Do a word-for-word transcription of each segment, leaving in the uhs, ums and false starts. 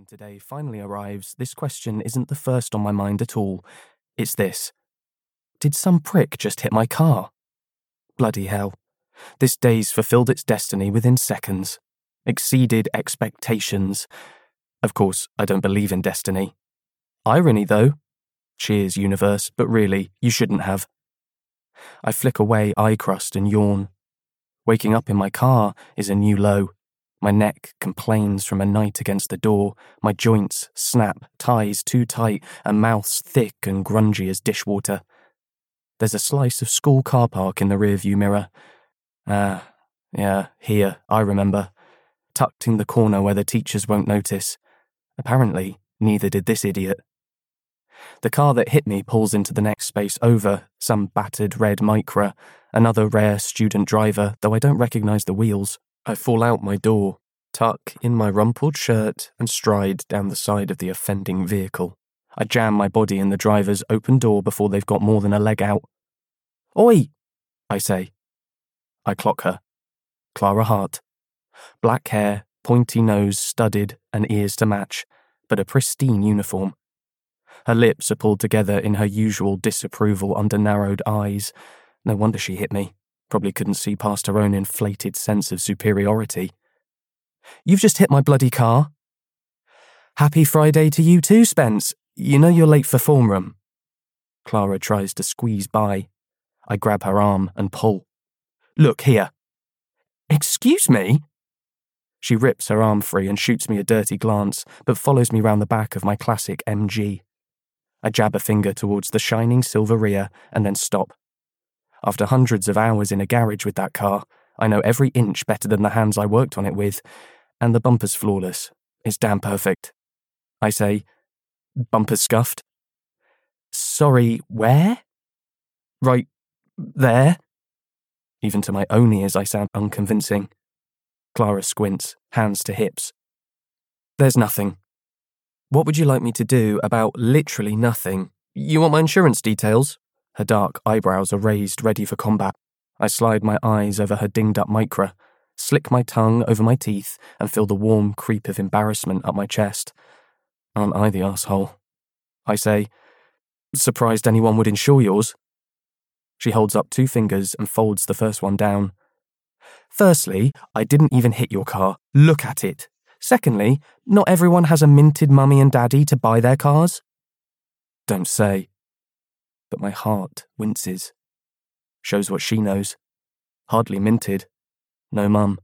when today finally arrives, this question isn't the first on my mind at all. It's this. Did some prick just hit my car? Bloody hell. This day's fulfilled its destiny within seconds. Exceeded expectations. Of course, I don't believe in destiny. Irony, though. Cheers, universe, but really, you shouldn't have. I flick away eye crust and yawn. Waking up in my car is a new low. My neck complains from a night against the door, my joints snap, ties too tight, and mouths thick and grungy as dishwater. There's a slice of school car park in the rearview mirror. Ah, yeah, here, I remember. Tucked in the corner where the teachers won't notice. Apparently, neither did this idiot. The car that hit me pulls into the next space over, some battered red Micra, another rare student driver, though I don't recognise the wheels. I fall out my door, tuck in my rumpled shirt, and stride down the side of the offending vehicle. I jam my body in the driver's open door before they've got more than a leg out. Oi! I say. I clock her. Clara Hart. Black hair, pointy nose, studded, and ears to match, but a pristine uniform. Her lips are pulled together in her usual disapproval under narrowed eyes. No wonder she hit me. Probably couldn't see past her own inflated sense of superiority. You've just hit my bloody car. Happy Friday to you too, Spence. You know you're late for form room. Clara tries to squeeze by. I grab her arm and pull. Look here. Excuse me? She rips her arm free and shoots me a dirty glance, but follows me round the back of my classic M G. I jab a finger towards the shining silver rear and then stop. After hundreds of hours in a garage with that car, I know every inch better than the hands I worked on it with, and the bumper's flawless. It's damn perfect. I say, bumper's scuffed. Sorry, where? Right there. Even to my own ears I sound unconvincing. Clara squints, hands to hips. There's nothing. What would you like me to do about literally nothing? You want my insurance details? Her dark eyebrows are raised, ready for combat. I slide my eyes over her dinged-up Micra, slick my tongue over my teeth, and feel the warm creep of embarrassment up my chest. Aren't I the asshole? I say, surprised anyone would insure yours. She holds up two fingers and folds the first one down. Firstly, I didn't even hit your car. Look at it. Secondly, not everyone has a minted mummy and daddy to buy their cars. Don't say. But my heart winces. Shows what she knows. Hardly minted. No mum.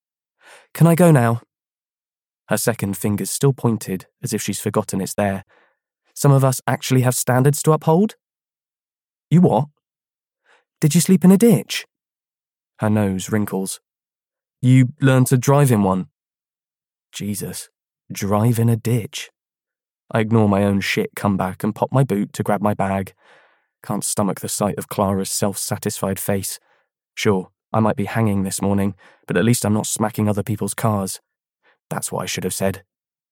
Can I go now? Her second finger's still pointed, as if she's forgotten it's there. Some of us actually have standards to uphold? You what? Did you sleep in a ditch? Her nose wrinkles. You learned to drive in one. Jesus, drive in a ditch. I ignore my own shit comeback and pop my boot to grab my bag. Can't stomach the sight of Clara's self-satisfied face. Sure, I might be hanging this morning, but at least I'm not smacking other people's cars. That's what I should have said.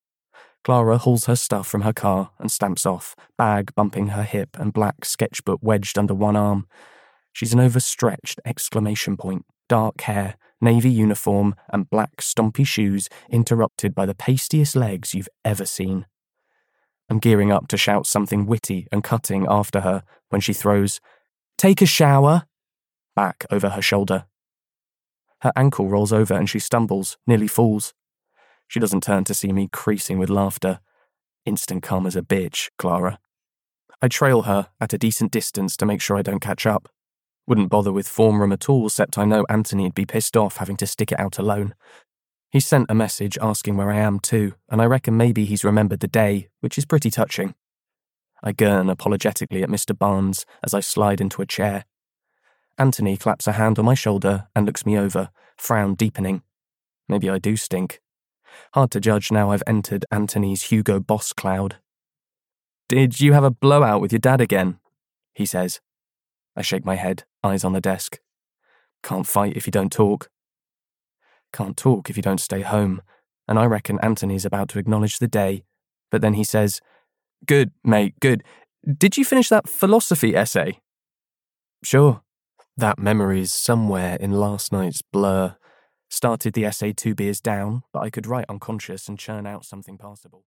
Clara hauls her stuff from her car and stamps off, bag bumping her hip and black sketchbook wedged under one arm. She's an overstretched exclamation point, dark hair, navy uniform, and black stompy shoes interrupted by the pastiest legs you've ever seen. I'm gearing up to shout something witty and cutting after her when she throws, "Take a shower," back over her shoulder. Her ankle rolls over and she stumbles, nearly falls. She doesn't turn to see me creasing with laughter. Instant calm as a bitch, Clara. I trail her at a decent distance to make sure I don't catch up. Wouldn't bother with form room at all, except I know Anthony'd be pissed off having to stick it out alone. He sent a message asking where I am too, and I reckon maybe he's remembered the day, which is pretty touching. I gurn apologetically at Mister Barnes as I slide into a chair. Anthony claps a hand on my shoulder and looks me over, frown deepening. Maybe I do stink. Hard to judge now I've entered Anthony's Hugo Boss cloud. Did you have a blowout with your dad again? He says. I shake my head, eyes on the desk. Can't fight if you don't talk. Can't talk if you don't stay home, and I reckon Anthony's about to acknowledge the day, but then he says, Good, mate, good. Did you finish that philosophy essay? Sure. That memory's somewhere in last night's blur. Started the essay two beers down, but I could write unconscious and churn out something passable.